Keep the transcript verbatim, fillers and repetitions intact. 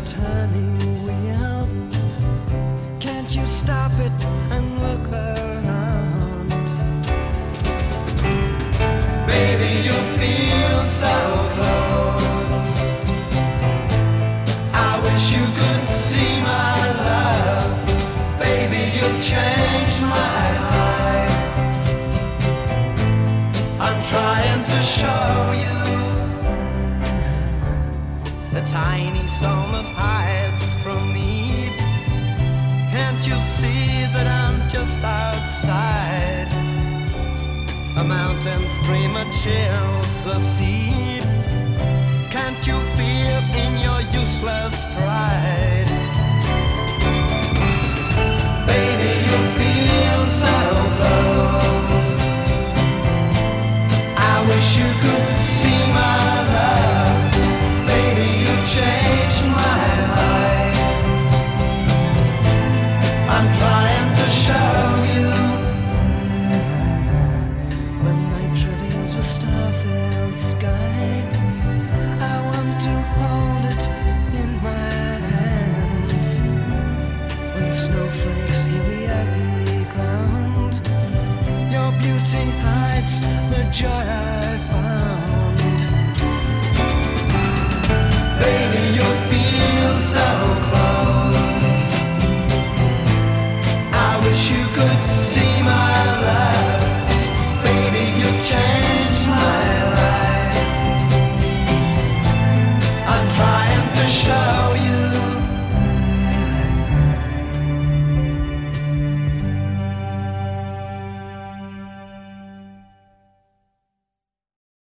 turning wheel. Can't you stop it and look around? Baby, you feel so close. I wish you could see my love. Baby, you've changed my life. I'm trying to show you the tiny storm that hides from me. Can't you see that I'm just outside? A mountain streamer chills the sea. Can't you feel in your useless pride? Baby, you feel so close. I wish you could see my love. Baby, you changed my life. I'm trying to show you. When night reveals a star-filled sky, I want to hold it in my hands. When snowflakes heal the ugly ground, your beauty hides the joy I found. Baby, you feel so